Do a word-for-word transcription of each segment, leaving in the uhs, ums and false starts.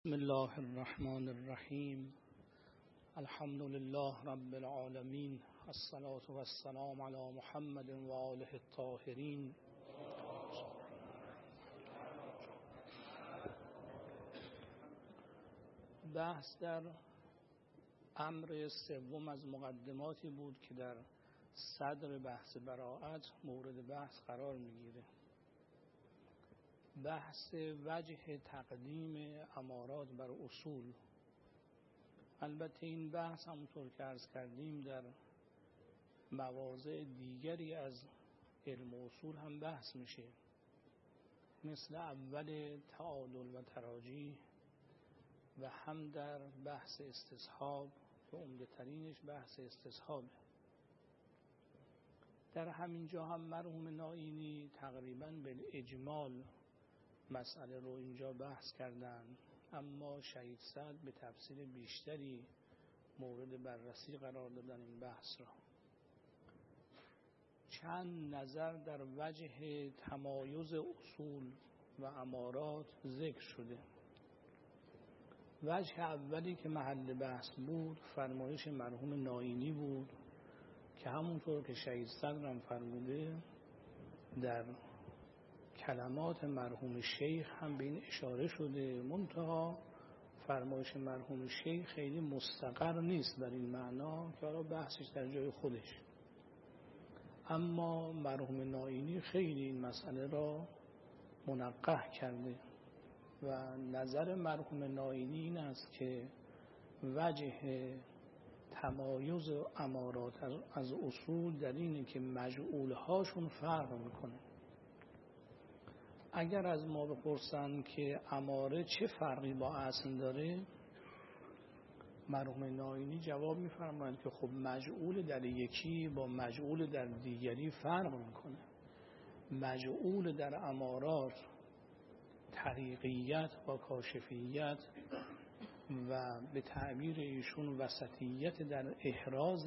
بسم الله الرحمن الرحیم. الحمد لله رب العالمین، الصلاة و السلام علی محمد و آله الطاهرین. بحث در امر سوم از مقدماتی بود که در صدر بحث براءت مورد بحث قرار میگیره. بحث وجه تقدیم امارات بر اصول. البته این بحث همونطور که عرض کردیم در مواضع دیگری از علم اصول هم بحث میشه، مثل اول تعادل و تراجیح و هم در بحث استصحاب که عمده ترینش بحث استصحابه. در همین جا هم مرحوم نائینی تقریباً به اجمال مسئله رو اینجا بحث کردن، اما شهید سعد به تفصیل بیشتری مورد بررسی قرار دادن این بحث را. چند نظر در وجه تمایز اصول و امارات ذکر شده. وجه اولی که محل بحث بود فرمایش مرحوم نائینی بود که همونطور که شهید سعد هم فرموده در کلمات مرحوم شیخ هم به این اشاره شده، منتها فرمایش مرحوم شیخ خیلی مستقر نیست در این معنا که حالا بحثش در جای خودش، اما مرحوم نائینی خیلی این مسئله را منقح کرده و نظر مرحوم نائینی این است که وجه تمایز امارات از اصول در اینه که مجعولهاشون فرق میکنه. اگر از ما بپرسن که اماره چه فرقی با اصل داره، مرحوم نائینی جواب میفرماید که خب مجعول در یکی با مجعول در دیگری فرق میکنه. مجعول در امارات طریقیت با کاشفیت و به تعبیر ایشون وسطیت در احراز،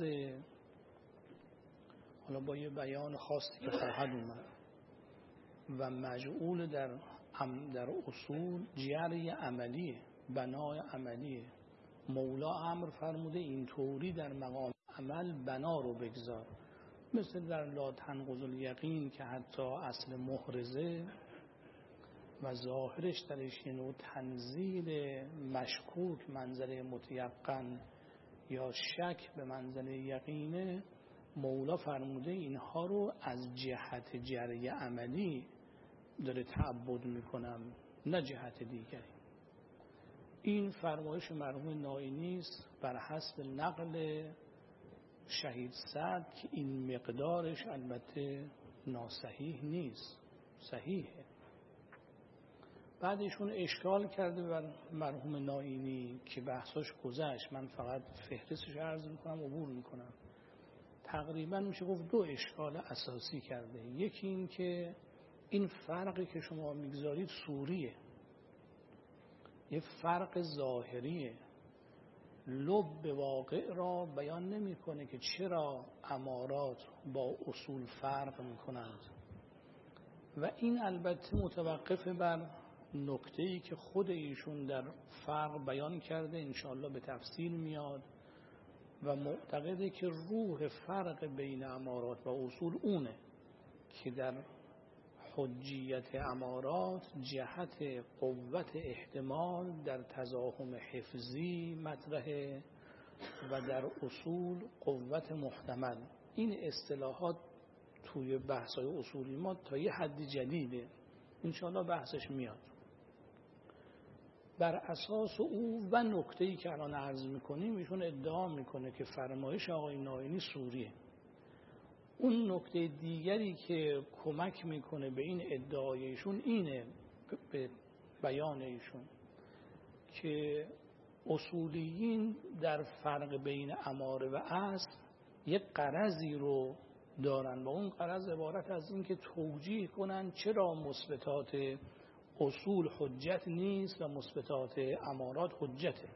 حالا با یه بیان خاصی که خواهد اومد، و مجعول در در اصول جری عملیه، بنای عملیه. مولا امر فرموده اینطوری در مقام عمل بنا رو بگذار، مثل در لا تنقض الیقین که حتی اصل محرزه و ظاهرش درش نوع تنزیل مشکوک منزله متیقن یا شک به منزله یقینه. مولا فرموده اینها رو از جهت جری عملی داره تعبد میکنم، نه جهت دیگری. این فرمایش مرحوم نائینی است بر حسب نقل شهید سعد که این مقدارش البته ناصحیح نیست، صحیحه. بعدشون اشکال کرده بر مرحوم نائینی که بحثاش گذشت، من فقط فهرستش عرض میکنم عبور میکنم. تقریبا میشه گفت دو اشکال اساسی کرده. یکی این که این فرقی که شما میگذارید صوریه، یه فرق ظاهریه، لب به واقع را بیان نمیکنه که چرا امارات با اصول فرق میکنند. و این البته متوقف بر نکته‌ای که خود ایشون در فرق بیان کرده، انشاءالله به تفصیل میاد، و معتقده که روح فرق بین امارات و اصول اونه که در حجیت امارات جهت قوت احتمال در تزاحم حفظی مطرحه و در اصول قوت محتمل. این اصطلاحات توی بحث‌های اصولی ما تا یه حدی جدیده، انشاءالله بحثش میاد. بر اساس او و نکته‌ای که الان عرض میکنیم ایشون ادعا میکنه که فرمایش آقای نائینی صوریه. اون نکته دیگری که کمک میکنه به این ادعای ایشون اینه، به بیان ایشون، که اصولیین در فرق بین اماره و اصل یک غرضی رو دارن و اون غرض عبارت از این که توجیه کنن چرا مثبتات اصول حجت نیست و مثبتات امارات حجته.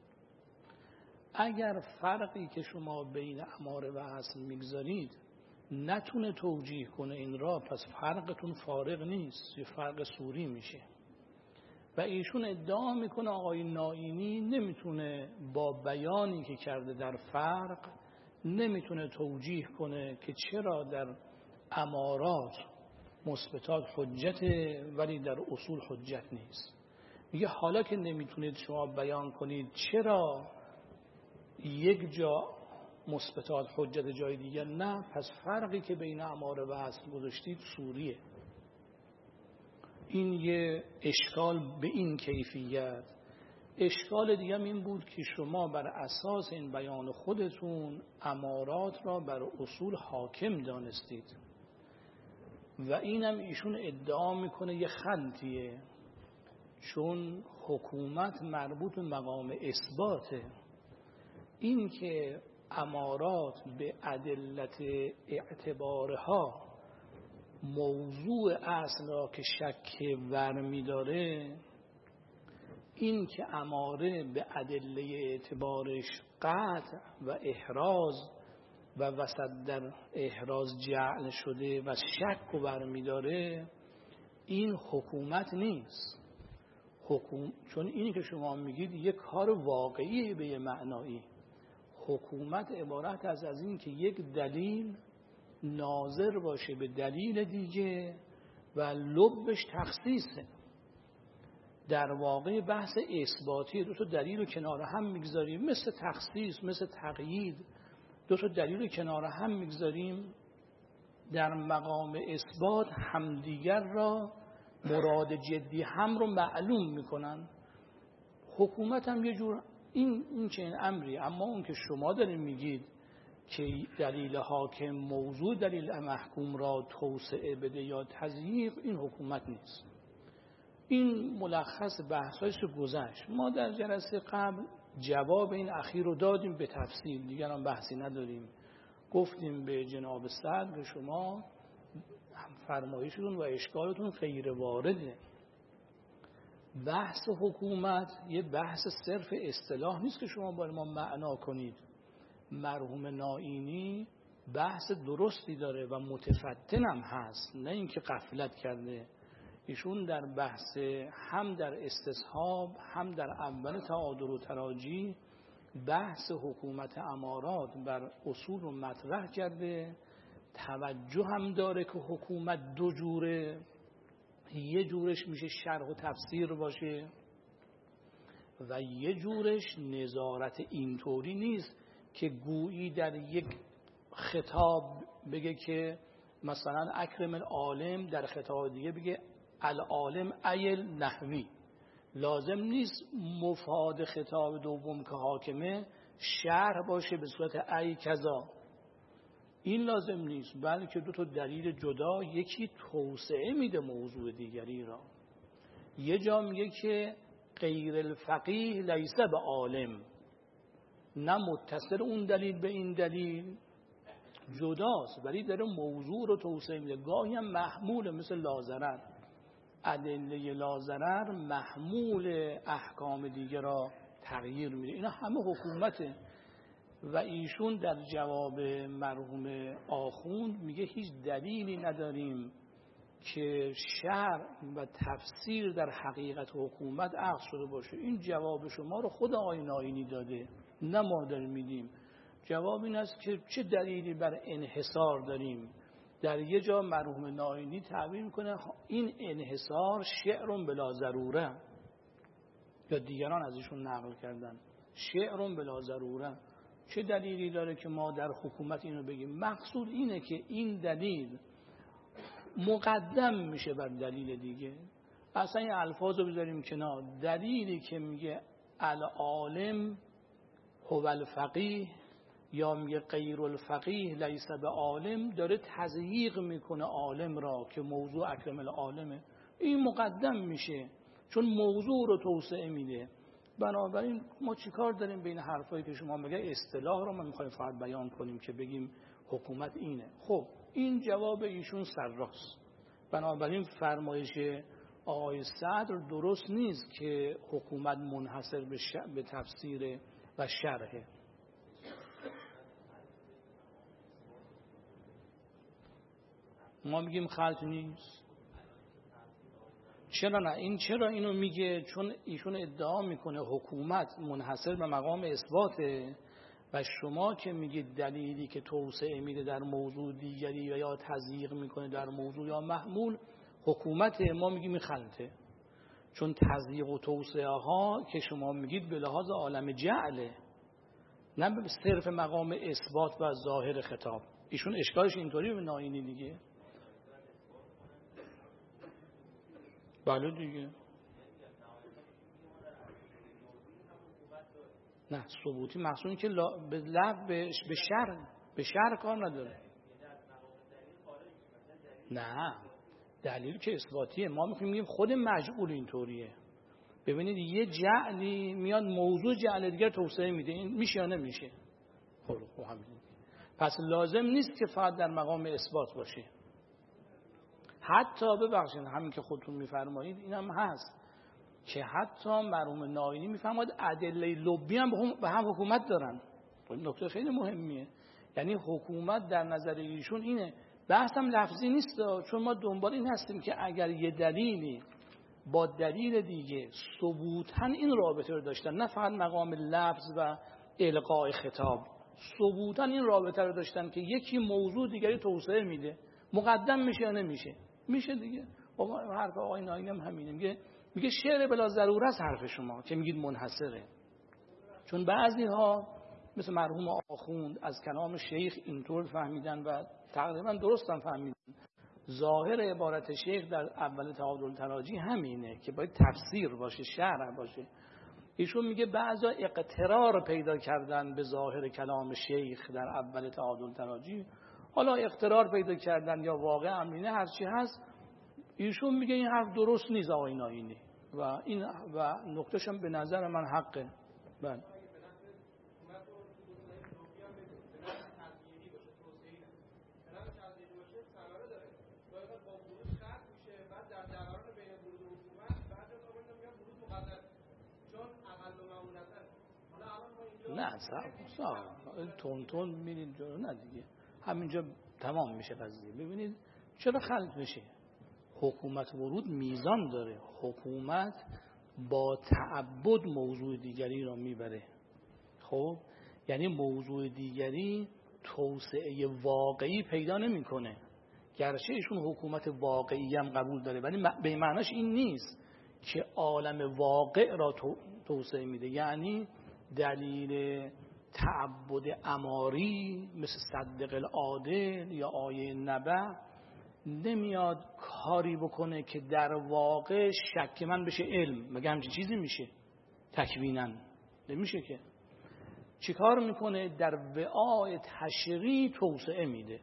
اگر فرقی که شما بین اماره و اصل میگذارید نتونه توجیه کنه این را، پس فرقتون فارغ نیست، یه فرق صوری میشه. و ایشون ادعا میکنه آقای نائینی نمیتونه با بیانی که کرده در فرق نمیتونه توجیه کنه که چرا در امارات مثبتات حجته ولی در اصول حجت نیست. میگه حالا که نمیتونید شما بیان کنید چرا یک جا مثبتات حجت جای دیگر نه، پس فرقی که بین اماره و اصل گذاشتید سوریه. این یه اشکال به این کیفیت. اشکال دیگه این بود که شما بر اساس این بیان خودتون امارات را بر اصول حاکم دانستید و اینم ایشون ادعا میکنه یه خلطیه، چون حکومت مربوط به مقام اثباته. این که امارات به ادلت اعتبارها موضوع اصل را که شک ورمی داره، این که اماره به ادله اعتبارش قطع و احراز و وسط در احراز جعل شده و شک ورمی داره، این حکومت نیست. حکوم... چون اینی که شما میگید یک کار واقعی به یه معنایی. حکومت عبارت از از این که یک دلیل ناظر باشه به دلیل دیگه و لبش تخصیصه. در واقع بحث اثباتی دو تا دلیل رو کنار هم میگذاریم، مثل تخصیص، مثل تقیید، دو تا دلیل رو کنار هم میگذاریم، در مقام اثبات همدیگر را مراد جدی هم رو معلوم میکنن. حکومت هم یه جور این این چنین امری. اما اون که شما دارین میگید که دلیل حاکم موضوع دلیل محکوم را توسعه بده یا تضییق، این حکومت نیست. این ملخص بحثایش رو گذشت. ما در جلسه قبل جواب این اخیر رو دادیم به تفصیل، دیگر هم بحثی نداریم. گفتیم به جناب صدر که شما فرمایشتون و اشکالتون غیر وارده. بحث حکومت یه بحث صرف اصطلاح نیست که شما باید ما معنا کنید. مرحوم نائینی بحث درستی داره و متفتنم هست، نه اینکه غفلت کرده. ایشون در بحث هم در استصحاب هم در اول تعادل و تراجی بحث حکومت امارات بر اصول رو مطرح کرده. توجه هم داره که حکومت دو جوره، یه جورش میشه شرح و تفسیر باشه و یه جورش نظارت اینطوری نیست که گویی در یک خطاب بگه که مثلا اکرم العالم، در خطاب دیگه بگه العالم ایل نحوی. لازم نیست مفاد خطاب دوم که حاکمه شرح باشه به صورت ای کذا، این لازم نیست، بلکه دو تا دلیل جدا، یکی توسعه میده موضوع دیگری را. یه جا میگه که غیر الفقیه لیس به عالم، نه متصل اون دلیل به این دلیل جداست، ولی داره موضوع رو توسعه میده. گاهی هم محمول، مثل لازرر، ادله لازرر محمول احکام دیگر را تغییر میده. اینا همه حکومته. و ایشون در جواب مرحوم آخوند میگه هیچ دلیلی نداریم که شرع و تفسیر در حقیقت حکومت عقد شده باشه. این جواب شما رو خود آقای نائینی داده، نه ما داریم میدیم. جواب این است که چه دلیلی بر انحصار داریم. در یه جا مرحوم نائینی تعبیر میکنه این انحصار شعر بلا ضروره، یا دیگران از ایشون نقل کردن شعر بلا ضروره. چه دلیلی داره که ما در حکومت اینو بگیم؟ مقصود اینه که این دلیل مقدم میشه بر دلیل دیگه. اصلا این الفاظ رو بذاریم کنار. دلیلی که میگه العالم هو الفقیه یا میگه غیر الفقیه لیس به عالم، داره تضییق میکنه عالم را که موضوع اکرم العالمه. این مقدم میشه چون موضوع رو توسعه میده. بنابراین ما چیکار داریم بین حرفایی که شما میگه اصطلاح رو ما میخوایم فقط بیان کنیم که بگیم حکومت اینه. خب این جواب ایشون سرراست. بنابراین فرمایش آقای صدر درست نیست که حکومت منحصر به, ش... به تفسیر و شرحه. ما میگیم خلط نیست. چرا نه؟ این چرا اینو میگه؟ چون ایشون ادعا میکنه حکومت منحصر به مقام اثباته و شما که میگید دلیلی که توسعه میده در موضوع دیگری یا تضییق میکنه در موضوع یا محمول حکومت، ما میگیم خلطه. چون تضییق و توسعه ها که شما میگید به لحاظ عالم جعله، نه به صرف مقام اثبات و ظاهر خطاب. ایشون اشکالش اینطوری به ناینی دیگه. بله دیگه. نه ثبوتی مقصود که لا... به لب به شر به شر کار نداره. نه دلیل که اثباتیه. ما میخوایم بگیم خود مجعول اینطوریه. ببینید یه جعلی میاد موضوع جعل دیگر توسعه میده، این میشه یا نمیشه؟ خب خب همین. پس لازم نیست که فقط در مقام اثبات باشه. حتی ببخشید همین که خودتون میفرمایید اینم هست که حتی مرحوم ناینی میفرماید ادله لبی هم به هم حکومت دارن. این نکته خیلی مهمیه. یعنی حکومت در نظر ایشون اینه. بحث هم لفظی نیست، چون ما دنبال این هستیم که اگر یه دلیلی با دلیل دیگه ثبوتاً این رابطه رو داشتن، نه فقط مقام لفظ و القاء خطاب، ثبوتاً این رابطه رو داشتن که یکی موضوع دیگری توسعه میده، مقدم میشه یا نمیشه؟ میشه دیگه. حرف آقای ناینی هم همینه. میگه میگه شعر بلا ضرورت حرف شما که میگید منحصره. چون بعضی ها مثل مرحوم آخوند از کلام شیخ اینطور فهمیدن و تقریبا درست هم فهمیدن. ظاهر عبارت شیخ در اول تعادل تراجی همینه که باید تفسیر باشه، شرح باشه. ایشون میگه بعضا اقترار پیدا کردن به ظاهر کلام شیخ در اول تعادل تراجی. حالا اقترار پیدا کردن یا واقع امینه هرچی هست، ایشون میگه این حرف درست نیست آقای ناینی و این و نکتهش هم به نظر من حقه. بله نه صاحب تون تون میرین جلو، نه دیگه همینجا تمام میشه قضیه. ببینید چرا خلط میشه؟ حکومت ورود میزان داره. حکومت با تعبد موضوع دیگری را میبره. خب یعنی موضوع دیگری توسعه واقعی پیدا نمیکنه. گرچه ایشون حکومت واقعی هم قبول داره، ولی به معناش این نیست که عالم واقع را توسعه میده. یعنی دلیل تعبد اماری مثل صدق العادل یا آیه نبع نمیاد کاری بکنه که در واقع شک من بشه علم. مگه همچین چیزی میشه؟ تکویناً نمیشه که. چی کار میکنه؟ در وعای تشریع توسعه میده.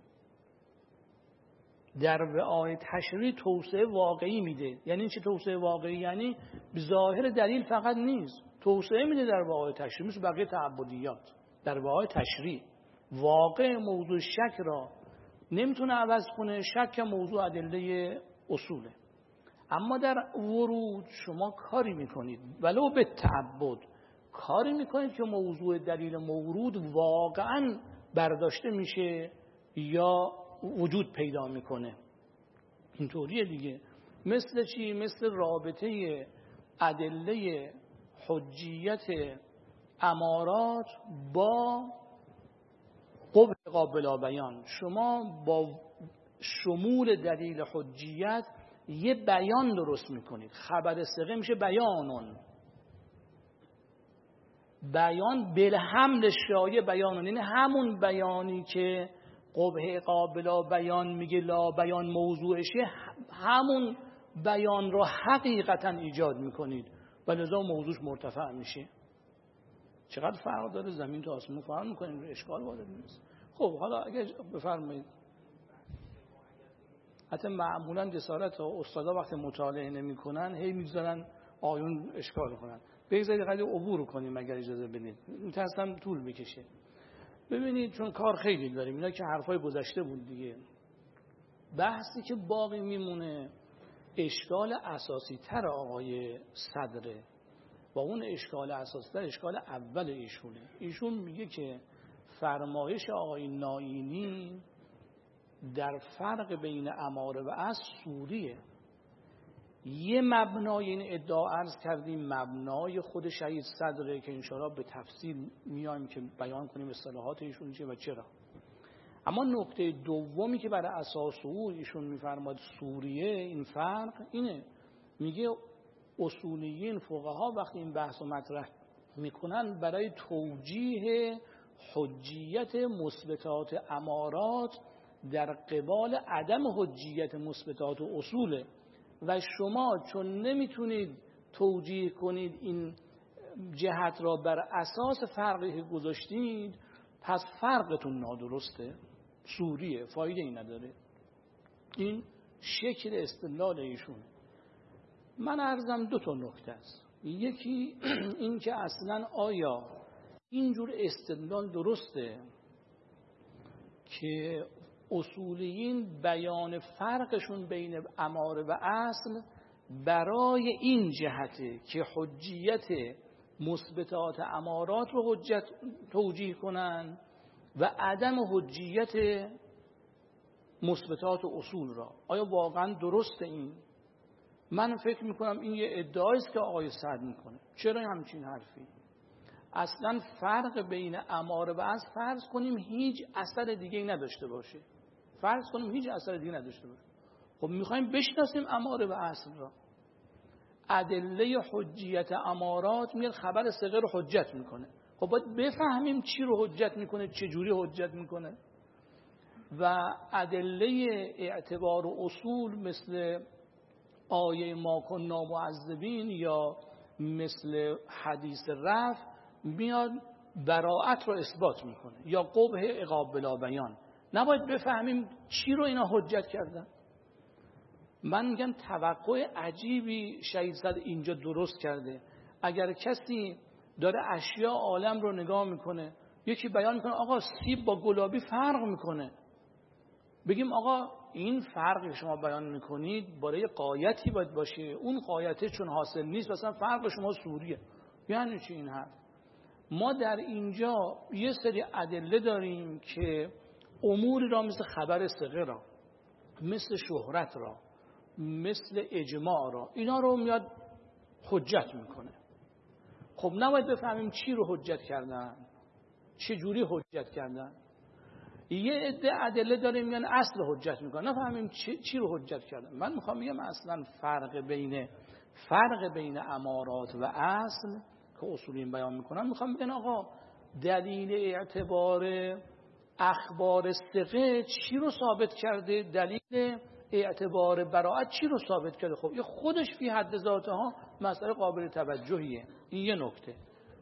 در وعای تشریع توسعه واقعی میده. یعنی چه توسعه واقعی؟ یعنی بظاهر دلیل فقط نیست، توسعه میده در واقع تشریع. مثل بقیه تعبدیات در واقع تشریع واقع موضوع شک را نمیتونه عوض کنه. شک موضوع ادله اصوله. اما در ورود شما کاری میکنید ولو به تعبد، کاری میکنید که موضوع دلیل مورود واقعا برداشته میشه یا وجود پیدا میکنه. اینطوریه دیگه. مثل چی؟ مثل رابطه ادله حجیت امارات با قبح قابل بیان. شما با شمول دلیل حجیت یه بیان درست میکنید. خبر ثقه میشه بیانون. بیان بالحمل شایع بیانون، یعنی همون بیانی که قبح قابل بیان میگه لا بیان موضوعشه، همون بیان رو حقیقتا ایجاد میکنید و لذا موضوعش مرتفع میشه. چقدر فرق داره زمین تا آسمون فرق میکنیم، اشکال وارد نیست. خب حالا اگه بفرمایید، حتی معمولا جسارت ها استادا وقتی مطالعه نمیکنن هی میگذارن آیون اشکال کنن. بگذارید خیلی عبور کنیم اگر اجازه بدید، میترسم طول بکشه. ببینید چون کار خیلی داریم، اینا که حرفای گذشته بود دیگه. بحثی که باقی میمونه اشکال اساسی تر آقای صدره و اون اشکال اساسی تر اشکال اول ایشونه. ایشون میگه که فرمایش آقای ناینی در فرق بین اماره و اصل سوریه. یه مبنای این ادعا عرض کردیم، مبنای خود شهید صدره که انشاءالله به تفصیل میایم که بیان کنیم اصطلاحات ایشون چیه و چرا. اما نکته دومی که برای اساس او ایشون میفرماد سوریه این فرق اینه، میگه اصولیین فقها وقتی این بحث رو مطرح میکنن برای توجیه حجیت مثبتات امارات در قبال عدم حجیت مثبتات و اصوله و شما چون نمیتونید توجیه کنید این جهت را بر اساس فرقی که گذاشتید پس فرقتون نادرسته، سوریه، فایده ای نداره. این شکل استدلال ایشونه. من عرضم دو تا نکته است. یکی این که اصلا آیا اینجور استدلال درسته که اصولیین بیان فرقشون بین اماره و اصل برای این جهته که حجیت مثبتات امارات رو حجت توجیه کنن و عدم حجیت مثبتات اصول را. آیا واقعا درسته این؟ من فکر میکنم این یه ادعایی است که آقای سعد میکنه. چرا همچین حرفی؟ اصلا فرق بین اماره و اصل فرض کنیم هیچ اثر دیگه نداشته باشه، فرض کنیم هیچ اثر دیگه نداشته باشه. خب میخوایم بشناسیم اماره و اصل را. ادله حجیت امارات میاد خبر صغیر رو حجت میکنه. خب باید بفهمیم چی رو حجت میکنه، چه جوری حجت میکنه. و ادله اعتبار و اصول مثل آیه ما کنا معذبین یا مثل حدیث رفع میاد براءت رو اثبات میکنه یا قبح عقاب بلا بیان. نباید بفهمیم چی رو اینا حجت کردن. من میگم توقع عجیبی شهید صدر اینجا درست کرده. اگر کسی داره اشیاء عالم رو نگاه میکنه، یکی بیان میکنه آقا سیب با گلابی فرق میکنه، بگیم آقا این فرقی شما بیان میکنید برای قایتی باید باشه، اون قایته چون حاصل نیست مثلا فرق شما سوریه. یعنی چی این حرف؟ ما در اینجا یه سری ادله داریم که اموری را مثل خبر صغیر را، مثل شهرت را، مثل اجماع را، اینا رو میاد حجت میکنه. خب نباید بفهمیم چی رو حجت کردن، چه جوری حجت کردن. یه عده ادله داریم میان اصل حجت میکنن، نفهمیم چی, چی رو حجت کردن. من میخوام بگم اصلا فرق بین فرق بین امارات و اصل که اصولین بیان میکنن، میخوام بگم آقا دلیل اعتبار اخبار ثقه چی رو ثابت کرده، دلیل اعتبار براءت چی رو ثابت کرده. خب این خودش فی حد ذاته ها مسئله قابل توجهیه. این یه نکته.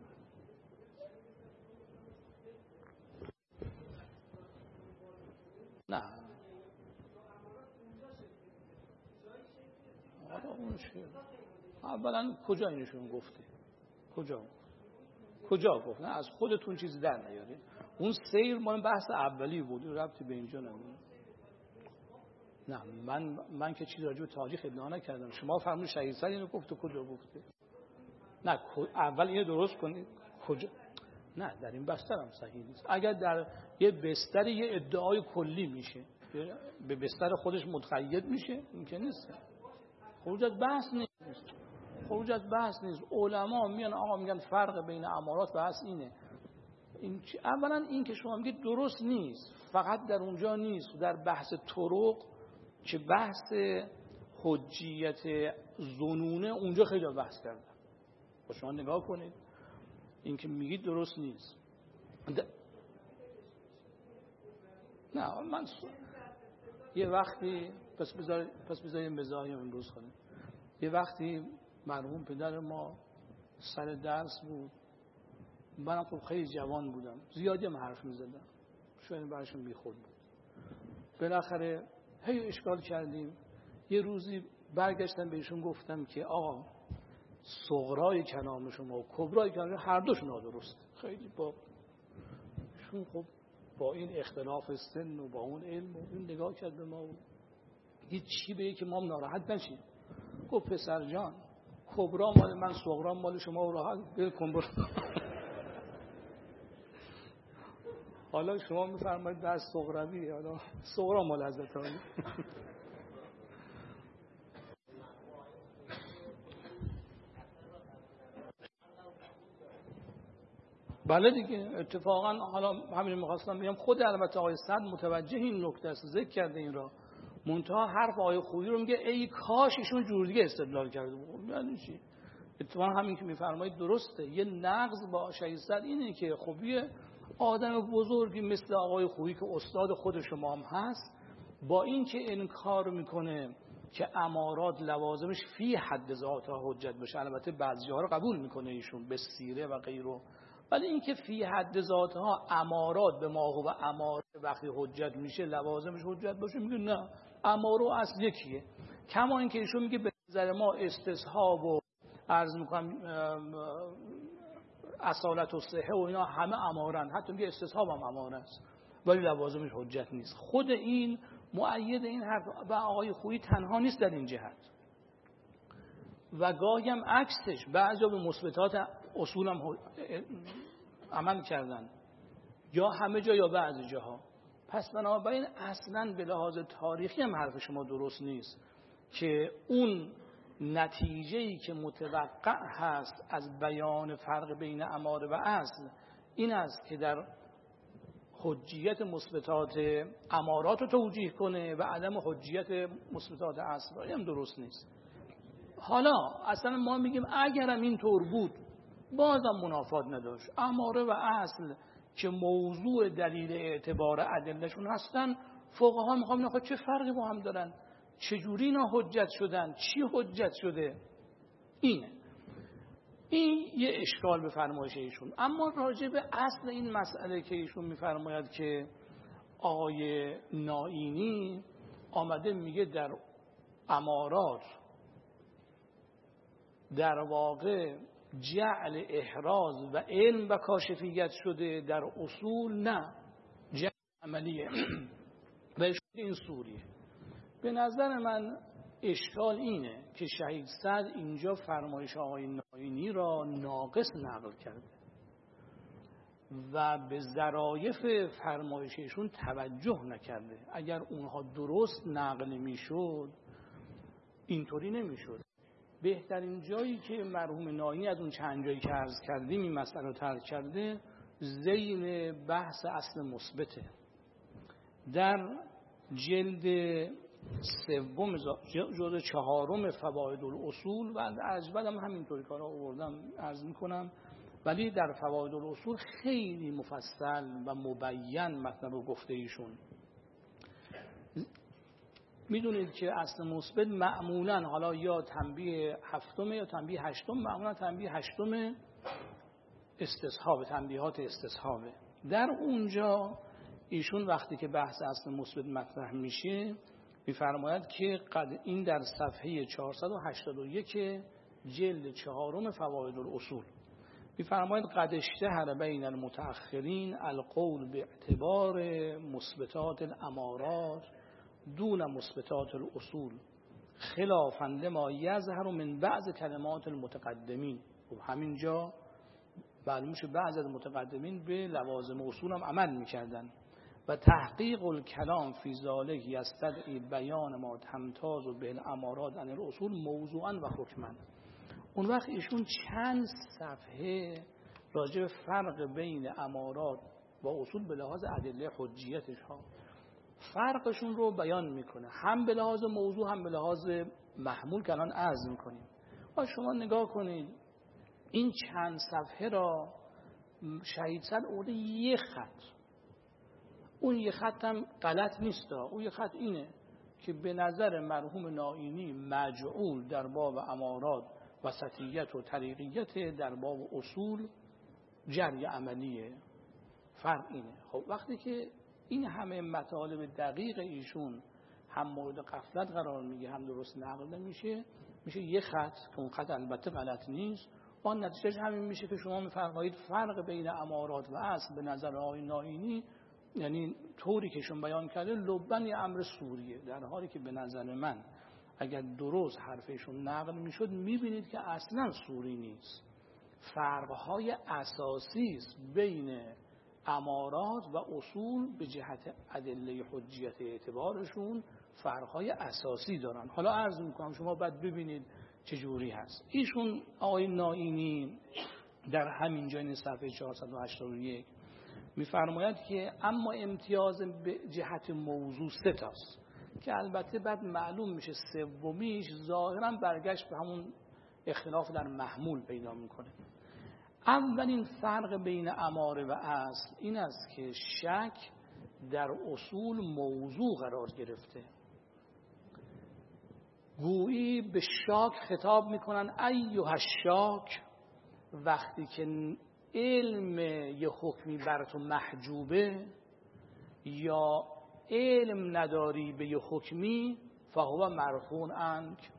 نه آره اون چیه؟ اولا کجا اینشون گفته؟ کجا کجا گفت؟ نه از خودتون چیزی در نیارید. اون سیر مال بحث اولی بود، ربطی به اینجا نداره. نه من من که چیز راجع به تاریخ ادعا نکردم. شما فرمودید شهید صدر اینو گفت و کجا گفته؟ نه اول اینو درست کنید. کجا؟ نه در این بستر هم صحیح نیست. اگر در یه بستر یه ادعای کلی میشه به بستر خودش متقید میشه، این که نیست. خروج از بحث نیست. خروج از بحث نیست. علما میان آقا میگن فرق بین امارات و اصل اینه. این اولا این که شما میگید درست نیست. فقط در اونجا نیست. در بحث طرق که بحث حجیت ظنونه اونجا خیلی بحث کردن. با شما نگاه کنید. این که میگید درست نیست. د... نه من س... یه وقتی پس بذار پس بذاریم مزاحی امروز کنیم. یه وقتی مرحوم پدر ما سر درس بود، منم خب خیلی جوان بودم، زیادی هم حرف میزدم، شاید براشون بیخود بود. بالاخره هی اشکال کردیم. یه روزی برگشتم بهشون گفتم که آقا صغرای کلام شما و کبرای کلام هر دوش نادرسته. خیلی با شون خب با این اختلاف سن و با اون علم و این نگاه کرد به ما و هیچ چی به که ما ناراحت نشیم. گفت پسر جان کبرا مال من، صغرا مال شما و راحت بل کن برو. حالا شما میفرمایید در صغروی، حالا صغرا مال حضرت علی. بله دیگه اتفاقا حالا همین می‌خواستم بگم خود البته آقای صدر متوجه این نکته است، ذکر کرده این را، منتها حرف آقای خویی رو میگه ای کاش ایشون جور دیگه استدلال کرده بود. یعنی چی؟ اتفاقا همین که میفرمایید درسته. یه نقض با شهید صدر اینه که خب یه آدم بزرگی مثل آقای خویی که استاد خود شما هم هست، با این که انکار میکنه که امارات لوازمش فی حد ذاتها حجت بشه، البته بعضی‌ها رو قبول میکنه ایشون به سیره و غیره، ولی این که فی حد ذاتها امارات به ما هو اماره وقتی حجت میشه لوازمش حجت باشه، میگه نه، اماره اصل یکیه. کما این که ایشون میگه به نظر ما استصحاب و عرض میکنم اصالت و صحه و اینا همه امارن، حتی میگه استصحاب هم اماره است ولی لوازمش حجت نیست. خود این مؤید این حرف و آقای خویی تنها نیست در این جهت و گاهی هم عکسش، بعضیا به مثبتات اصول هم عمل کردن، یا همه جا یا بعضی جاها. پس بنابراین اصلا به لحاظ تاریخی هم حرف شما درست نیست که اون نتیجه‌ای که متوقع هست از بیان فرق بین اماره و اصل این است که در حجیت مثبتات امارات رو توجیه کنه و عدم حجیت مثبتات اصل را، هم درست نیست. حالا اصلا ما میگیم اگرم اینطور بود بازم منافات نداشت. اماره و اصل که موضوع دلیل اعتبار ادلهشون هستن، فقها میخوام اینا چه فرقی با هم دارن، چجوری اینا حجت شدن، چی حجت شده، اینه. این یه اشکال به فرمایش ایشون. اما راجع به اصل این مسئله که ایشون میفرماید که آقای نائینی آمده میگه در امارات در واقع جعل احراز و علم و کاشفیت شده، در اصول نه، جعل عملیه و این سوریه. به نظر من اشکال اینه که شهید صدر اینجا فرمایش آقای نائینی را ناقص نقل کرده و به ظرایف فرمایششون توجه نکرده. اگر اونها درست نقل میشد اینطوری نمیشد. بهترین جایی که مرحوم نائینی از اون چند جایی که عرض کردیم این مسئله رو ترک کرده ذیل بحث اصل مثبته. در جلد سوم جزء چهارم فواید الاصول و از بعدم همینطوری کارا آوردم عرض میکنم، ولی در فواید الاصول خیلی مفصل و مبین مطلب رو گفته ایشون. میدونید که اصل مثبت معمولا حالا یا تنبیه هفتم یا تنبیه هشتم، معمولا تنبیه هشتم استصحاب، تنبیهات استصحابه. در اونجا ایشون وقتی که بحث اصل مثبت مطرح میشه میفرماید که قد این در صفحه چهارصد و هشتاد و یک جلد چهارم فواید الاصول میفرماید قد اشتهر بین المتأخرین القول به اعتبار مثبتات الامارات دون مثبتات الاصول خلافاً لما یظهر من بعض کلمات المتقدمین. و همینجا معلوم میشه بعض از متقدمین به لوازم اصول هم عمل میکردن و تحقیق الکلام فی ذالک یستدعی بیان ما تمتاز و به الامارات عن الاصول موضوعا و حکما. اون وقت ایشون چند صفحه راجع به فرق بین امارات و اصول به لحاظ ادله حجیتش ها فرقشون رو بیان میکنه، هم به لحاظ موضوع هم به لحاظ محمول که الان عرض میکنیم. و شما نگاه کنید این چند صفحه را شهید صدر اورده یه خط، اون یه خط هم غلط نیست، اون یه خط اینه که به نظر مرحوم نائینی مجعول در باب امارات وسطیت و طریقیت، در باب اصول جری عملیه. فرق اینه. خب وقتی که این همه مطالب دقیق ایشون هم مورد غفلت قرار میگه هم درست نقل نمیشه، میشه یه خط که اون خط البته غلط نیست. آن نتیجهش همین میشه که شما میفرمایید فرق بین امارات و اصل به نظر آقای نائینی یعنی طوری که شما بیان کرده لبن یه امر سوریه، در حالی که به نظر من اگر درست حرفشون نقل میشد میبینید که اصلا سوری نیست. فرقهای اساسی است بین امارات و اصول به جهت ادله حجیت اعتبارشون، فرقهای اساسی دارن. حالا عرض میکنم شما بعد ببینید چجوری هست. ایشون آقای نائینی در همین جای این صفحه چهارصد و هشتاد و یک میفرماید که اما امتیاز به جهت موضوع سه تاست که البته بعد معلوم میشه سومیش ظاهرا برگشت به همون اختلاف در محمول پیدا میکنه. اولین فرق بین اماره و اصل این است که شک در اصول موضوع قرار گرفته. گویی به شاک خطاب میکنن ایها الشاک، وقتی که علم یه حکمی بر تو محجوبه یا علم نداری به یه حکمی فهو مرفوع عنک،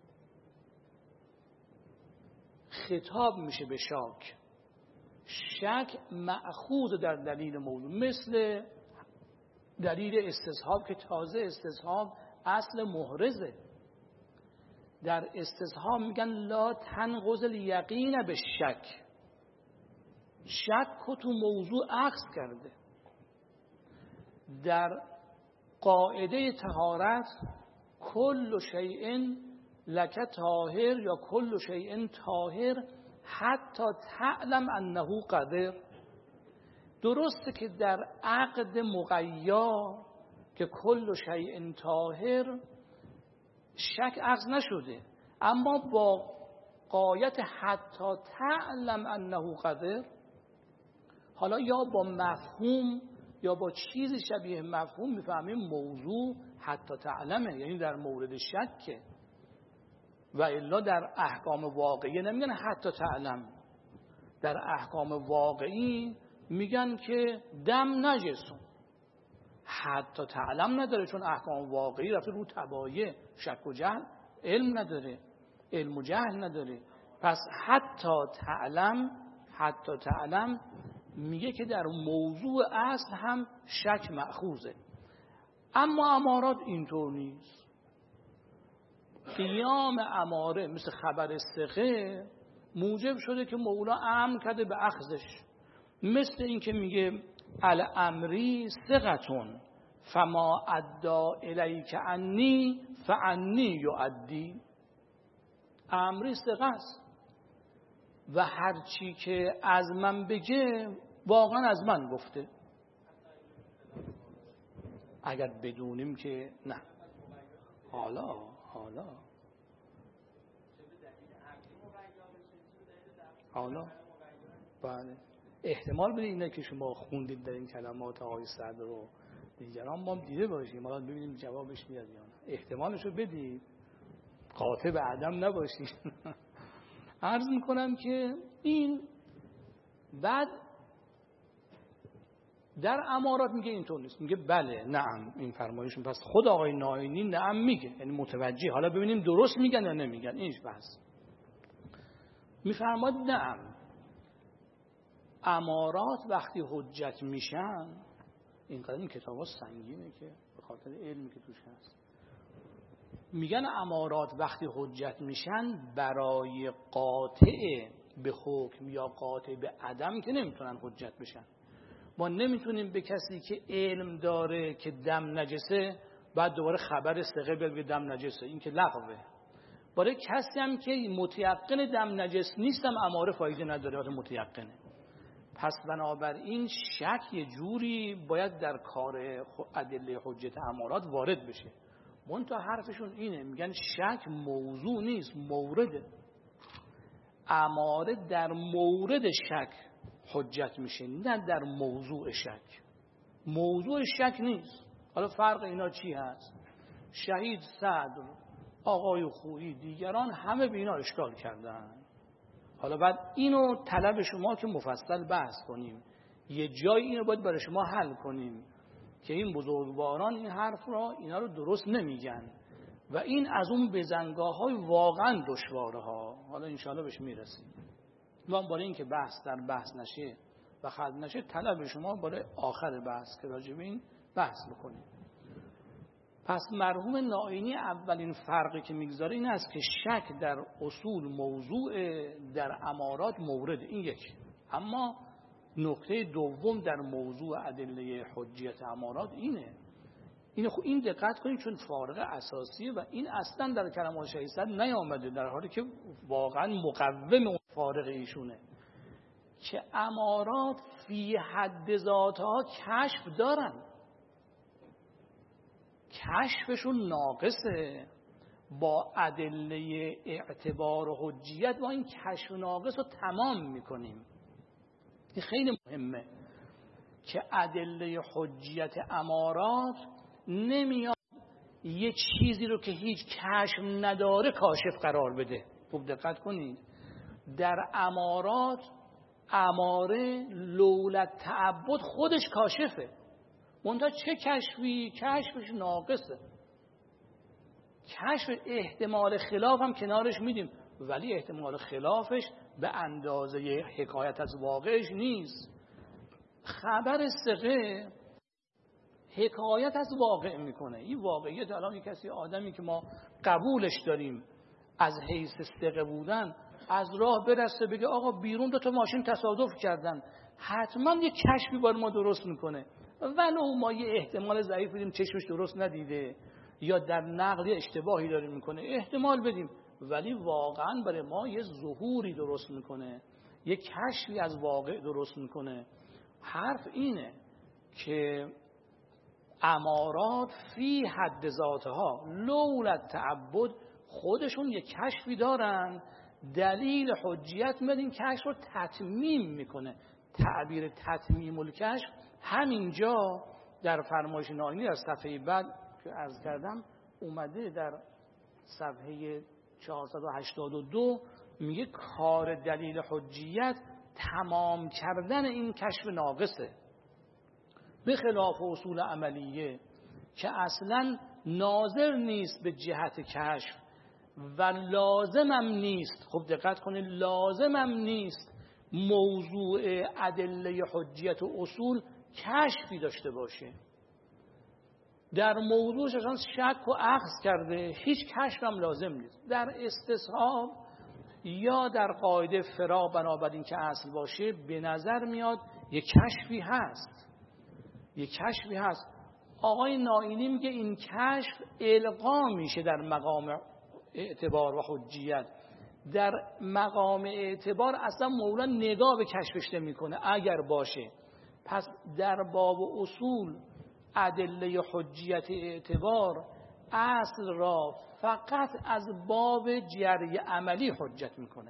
خطاب میشه به شاک. شک مأخوذ در دلیل موضوع، مثل دلیل استصحاب که تازه استصحاب اصل محرزه. در استصحاب میگن لا تنقض الیقین به شک، شک تو موضوع عکس کرده. در قاعده طهارت کل شیء لک طاهر یا کل شیء طاهر حتی تعلم انه قدر. درسته که در عقد مقیا که کل شیء طاهر شک عکس نشده، اما با قایت حتی تعلم انه قدر، حالا یا با مفهوم یا با چیزی شبیه مفهوم میفهمیم موضوع حتی تعلمه، یعنی در مورد شکه. و الا در احکام واقعی نمیگن حتی تعلم، در احکام واقعی میگن که دم نجسون، حتی تعلم نداره، چون احکام واقعی رفته رو تبایه، شک و جهل علم نداره، علم و جهل نداره. پس حتی تعلم حتی تعلم میگه که در موضوع اصل هم شک مأخوذه. اما امارات اینطور نیست. قیام اماره مثل خبر ثقه موجب شده که مولا امر کرده به اخذش، مثل این که میگه الامری ثقتون فما ادعا الیک عنی فعنی یؤدی. امری ثقه است و هر چی که از من بگه واقعا از من گفته. اگر بدونیم که نه. حالا حالا حالا بله احتمال بدید اینه که شما خوندید در این کلمات آقای صدر و دیگران ما دیده باشیم، حالا ببینیم جوابش میاد یا نه. احتمالشو بدید، قاطع به عدم نباشید. عرض میکنم که این بعد در امارات میگه اینطور نیست، میگه بله نعم این فرمایشون. پس خود آقای ناینی نعم میگه، یعنی متوجه. حالا ببینیم درست میگن یا نمیگن، اینش بحث. میفرماد نعم امارات وقتی حجت میشن، اینقدر این کتاب ها سنگینه که به خاطر علمی که توش هست، میگن امارات وقتی حجت میشن برای قاطع به حکم یا قاطع به عدم که نمیتونن حجت بشن. ما نمیتونیم به کسی که علم داره که دم نجسه بعد دوباره خبر ثقه بگه دم نجسه، این که لغوه. برای کسی هم که متیقن دم نجس نیستم اماره فایده نداره، وقتی متیقنه. پس بنابراین شک یه جوری باید در کار ادله حجت امارات وارد بشه. منتها حرفشون اینه، میگن شک موضوع نیست، مورده. اماره در مورد شک حجت میشه، نه در موضوع شک. موضوع شک نیست. حالا فرق اینا چی هست؟ شهید صدر، آقای خویی، دیگران همه به اینا اشکال کردن. حالا بعد اینو طلب شما که مفصل بحث کنیم، یه جای اینو باید برای شما حل کنیم که این بزرگواران این حرف را اینا رو درست نمیگن و این از اون بزنگاه های واقعا دشواره ها. حالا انشاءالله بهش میرسیم. ما برای این که بحث در بحث نشه و ختم نشه طلب شما برای آخر بحث که راجع به این بحث بکنیم. پس مرحوم ناینی اولین فرقی که میگذاره این است که شک در اصول موضوع، در امارات مورد، این یک. اما نکته دوم در موضوع ادله حجیت امارات اینه. این خب این دقت کنید چون فارق اساسیه و این اصلا در کلمات شهید صدر نیامده، در حالی که واقعا مقوم اون فارق ایشونه. که امارات فی حد ذاتها کشف دارن، کشفشون ناقصه، با ادله اعتبار و حجیت با این کشف ناقص رو تمام میکنیم. این خیلی مهمه که ادله حجیت امارات نمیاد یه چیزی رو که هیچ کشف نداره کاشف قرار بده. خوب دقت کنید، در امارات اماره لولت تعبد خودش کاشفه، منتها چه کشفی؟ کشفش ناقصه. کشف احتمال خلاف هم کنارش میدیم، ولی احتمال خلافش به اندازه حکایت از واقعش نیست. خبر ثقه حکایت از واقع میکنه. این واقعیت الان یک کسی آدمی که ما قبولش داریم از حیث ثقه بودن از راه برسه بگه آقا بیرون دو تا ماشین تصادف کردن، حتما یه کشفی بار ما درست میکنه، ولو ما یه احتمال ضعیف بدیم چشمش درست ندیده یا در نقل اشتباهی داره میکنه، احتمال بدیم، ولی واقعا برای ما یه ظهوری درست میکنه، یه کشفی از واقع درست میکنه. حرف اینه که امارات فی حد ذاتها لولت تعبد خودشون یه کشفی دارن، دلیل حجیت میاد این کشف رو تتمیم میکنه. تعبیر تتمیم الکشف همینجا در فرمایش نائینی در صفحه بعد که عرض کردم اومده، در صفحه چهارصد و هشتاد و دو میگه کار دلیل حجیت تمام کردن این کشف ناقصه، به خلاف اصول عملیه که اصلا ناظر نیست به جهت کشف و لازمم نیست. خب دقت کنید، لازمم نیست موضوع ادله حجیت و اصول کشفی داشته باشه. در موضوعش اصلا شک و اخذ کرده، هیچ کشف هم لازم نیست. در استصحاب یا در قاعده فرا بنابراین که اصل باشه به نظر میاد یک کشفی هست، یک کشفی هست. آقای نائینی میگه این کشف القا میشه در مقام اعتبار و حجیت. در مقام اعتبار اصلا مولا نگاه به کشفش نمیکنه اگر باشه. پس در باب اصول ادله حجیت اعتبار اصل را فقط از باب جری عملی حجت میکنه،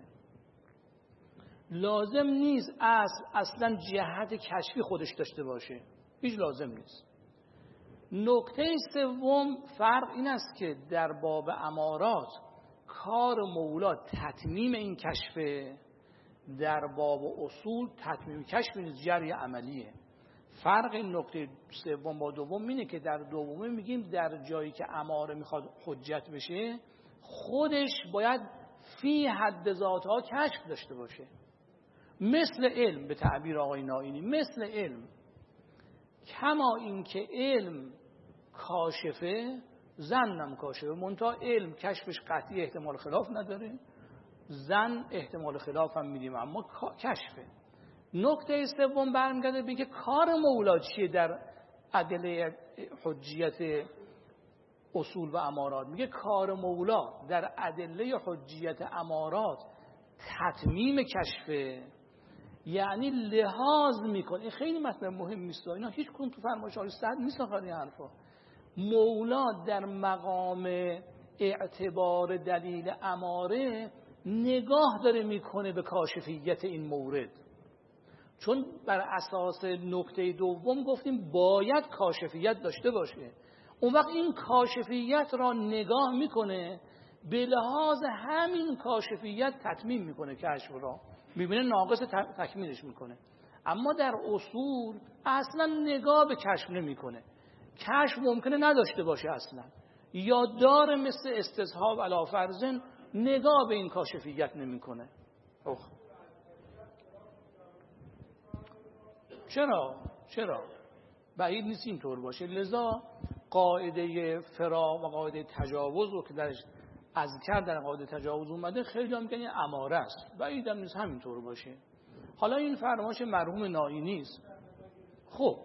لازم نیست اصل اصلا جهت کشفی خودش داشته باشه، هیچ لازم نیست. نکته سوم فرق این است که در باب امارات کار مولا تتمیم این کشفه، در باب اصول تتمیم کشف نیست، جری عملیه. فرق نکته سوم با دوم اینه که در دومه میگیم در جایی که اماره میخواد حجت بشه خودش باید فی حد ذاتها کشف داشته باشه، مثل علم به تعبیر آقای نائینی، مثل علم. کما این که علم کاشفه ظنم کاشفه، منتها علم کشفش قطعی احتمال خلاف نداره، ظن احتمال خلاف هم میدیم اما کشفه. نکته سوم برمیگرده به که کار مولا چیه در ادله حجیت اصول و امارات. میگه کار مولا در ادله حجیت امارات تتمیم کشفه، یعنی لحاظ میکنه. این خیلی مطلب مهم نیست، اینا هیچ کدوم تو فرمایش های صد نیست آخر این حرفا. مولا در مقام اعتبار دلیل اماره نگاه داره میکنه به کاشفیت این مورد، چون بر اساس نکته دوم گفتیم باید کاشفیت داشته باشه. اون وقت این کاشفیت را نگاه میکنه، به لحاظ همین کاشفیت تتمیم میکنه کشف را، میبینه ناقص تکمیلش میکنه. اما در اصول اصلا نگاه به کشف نمیکنه، کشف ممکنه نداشته باشه اصلا، یا داره مثل استصحاب علی فرضن نگاه به این کاشفیت نمیکنه. اوه چرا؟ چرا؟ بعید نیست اینطور باشه. لذا قاعده فرا و قاعده تجاوز رو که درش اذکر در قاعده تجاوز اومده خیلی هم میگن اماره است، بعید هم نیست همینطور باشه. حالا این فرمایش مرحوم نائینی است. خب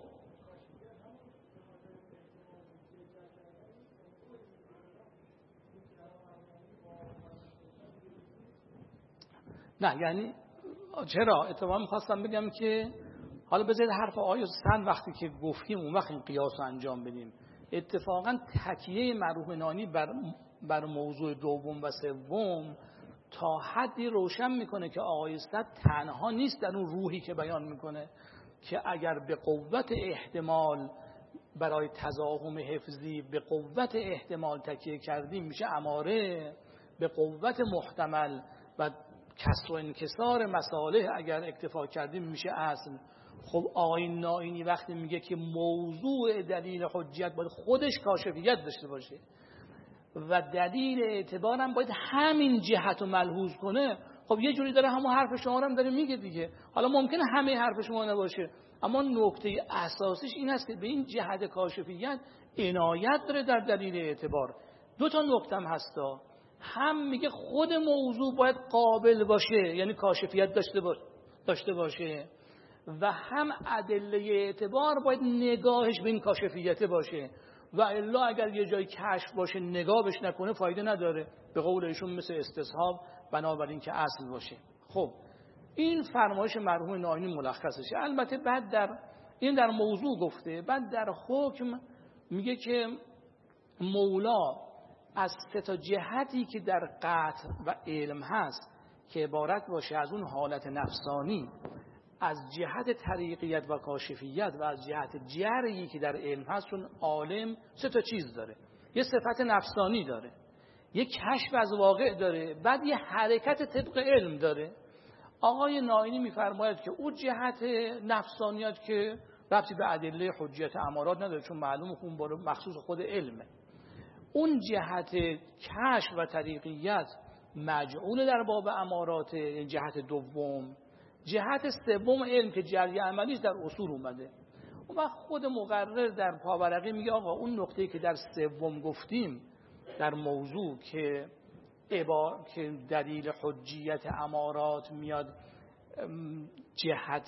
نه، یعنی چرا اتفاقا میخواستم بگم که حالا بذارید حرف آقای حسین وقتی که گفتیم اون وقت این قیاس رو انجام بدیم. اتفاقا تکیه مرحوم نانی بر بر موضوع دوم و سوم تا حدی روشن میکنه که آقای صد تنها نیست در اون روحی که بیان میکنه که اگر به قوت احتمال برای تضاهم حفظی به قوت احتمال تکیه کردیم میشه اماره، به قوت محتمل و کسر و انکسار مصالح اگر اکتفا کردیم میشه اصل. خب آقای نائینی وقتی میگه که موضوع دلیل حجت باید خودش کاشفیت داشته باشه و دلیل اعتبار هم باید همین جهت رو ملحوظ کنه، خب یه جوری داره همون حرف شما رو هم داره میگه دیگه. حالا ممکنه همه حرف شما نباشه، اما نکته اساسیش این است که به این جهت کاشفیت عنایت داره در دلیل اعتبار. دو تا نکته هم هستا، هم میگه خود موضوع باید قابل باشه یعنی کاشفیت داشته باشه داشته باشه و هم ادله اعتبار باید نگاهش به این کاشفیت باشه و الا اگر یه جای کشف باشه نگاهش نکنه فایده نداره، به قول ایشون مثل استصحاب بنابراین که اصل باشه. خب این فرمایش مرحوم نائینی ملخصشه. البته بعد در این در موضوع گفته، بعد در حکم میگه که مولا از سه تا جهتی که در قطع و علم هست که عبارت باشه از اون حالت نفسانی، از جهت طریقیت و کاشفیت و از جهت جرعی که در علم هست، چون عالم سه تا چیز داره، یه صفت نفسانی داره، یه کشف از واقع داره، بعد یه حرکت طبق علم داره. آقای نائینی میفرماید که اون جهت نفسانیت که ربطی به ادله حجیت امارات نداره چون معلومه که اون باره مخصوص خود علمه. اون جهت کشف و طریقیت مجعول در باب امارات، این جهت دوم. جهت سوم علم که جری عملیش در اصول اومده. اون وقت خود مقرر در پاورقی میگه آقا اون نکته که در سوم گفتیم در موضوع که عبارت که دلیل حجیت امارات میاد جهت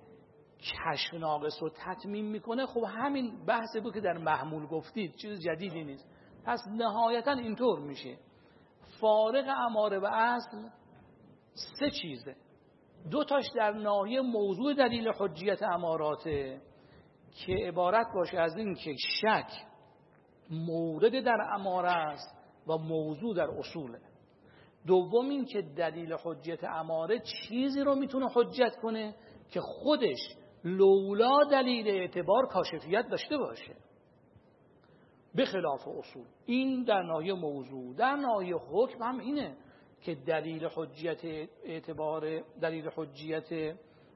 کشف ناقص رو تتمیم میکنه، خب همین بحثی بود که در محمول گفتید، چیز جدیدی نیست. پس نهایتا اینطور میشه فارق اماره و اصل سه چیزه، دو تاش در ناحیه موضوع دلیل حجیت اماراته که عبارت باشه از این که شک مورد در اماره است و موضوع در اصوله. دوم این که دلیل حجیت اماره چیزی رو میتونه حجت کنه که خودش لولا دلیل اعتبار کاشفیت داشته باشه به خلاف اصول. این در ناحیه موضوع. در ناحیه حکم هم اینه که دلیل حجیت اعتبار دلیل حجیت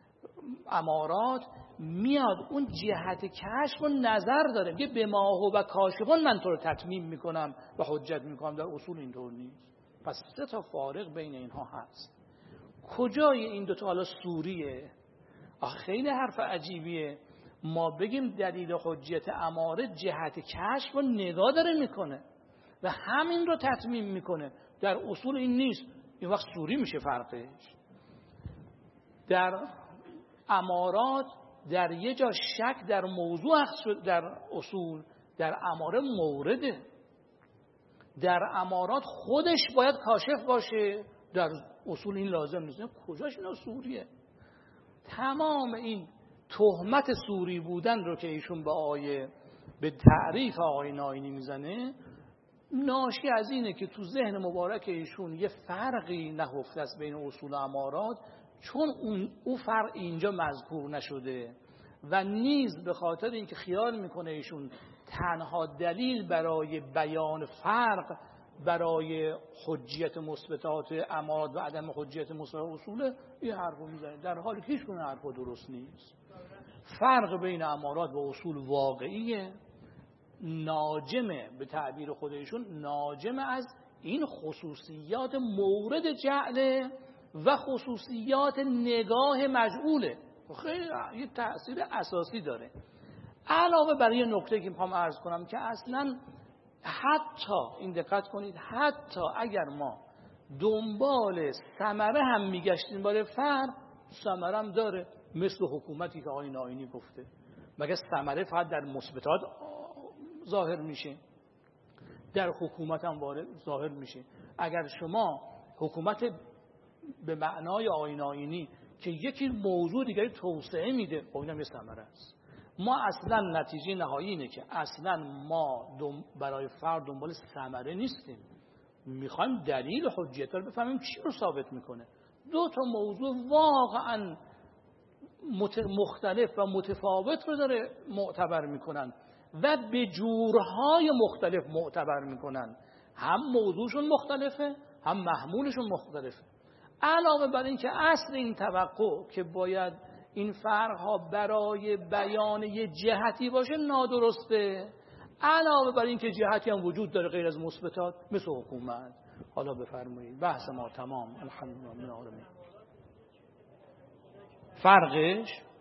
امارات میاد اون جهت کشف و نظر داره، میگه به ما و کاشفون من تو رو تتمیم میکنم و حجت میکنم. در اصول اینطور نیست. پس سه تا فارق بین اینها هست. کجای این دوتا حالا سوریه؟ آخه خیلی حرف عجیبیه ما بگیم دلیل حجیت اماره جهت کشف و نگاه داره میکنه و همین رو تتمیم میکنه. در اصول این نیست. این وقت سوری میشه فرقش. در امارات در یه جا شک در موضوع در اصول، در اماره مورده. در امارات خودش باید کاشف باشه، در اصول این لازم نیست. کجاش اینا سوریه؟ تمام این تهمت سوری بودن رو که ایشون به آیه به تعریف آقای نائینی میزنه ناشی از اینه که تو ذهن مبارک ایشون یه فرقی نهفته است بین اصول و امارات، چون اون او فرق اینجا مذکور نشده و نیز به خاطر اینکه خیال میکنه ایشون تنها دلیل برای بیان فرق برای حجیت مثبتات امارات و عدم حجیت مثبتات اصول این حرفو میزنه، در حالی که هیچ گونه حرفو درست نیست. فرق بین امارات و اصول واقعیه، ناجمه به تعبیر خودشون، ناجمه از این خصوصیات مورد جعله و خصوصیات نگاه مجعوله. خیلی یه تأثیر اساسی داره. علاوه بر یه نکته که میخوام عرض کنم که اصلا حتی این دقت کنید، حتی اگر ما دنبال ثمره هم میگشتیم برای فرق، ثمره هم داره، مثل حکومتی که آقای نائینی گفته. مگه ثمره فقط در مثبتات ظاهر میشه؟ در حکومت هم وارد ظاهر میشه. اگر شما حکومت به معنای آقای نائینی که یکی موضوع دیگری توسعه میده، خب اینم یه ثمره است. ما اصلا نتیجه نهایی اینه که اصلا ما برای فرد دنبال ثمره نیستیم، میخوایم دلیل و حجیت رو بفهمیم چی رو ثابت میکنه. دو تا موضوع واقعا مختلف و متفاوت رو داره معتبر میکنن و به جورهای مختلف معتبر میکنن، هم موضوعشون مختلفه هم محمولشون مختلفه. علاوه بر این که اصل این توقع که باید این فرقها برای بیان یه جهتی باشه نادرسته، علاوه بر این که جهتی هم وجود داره غیر از مثبتات مثل حکومت. حالا بفرمایید بحث ما تمام. الحمدلله. فرقش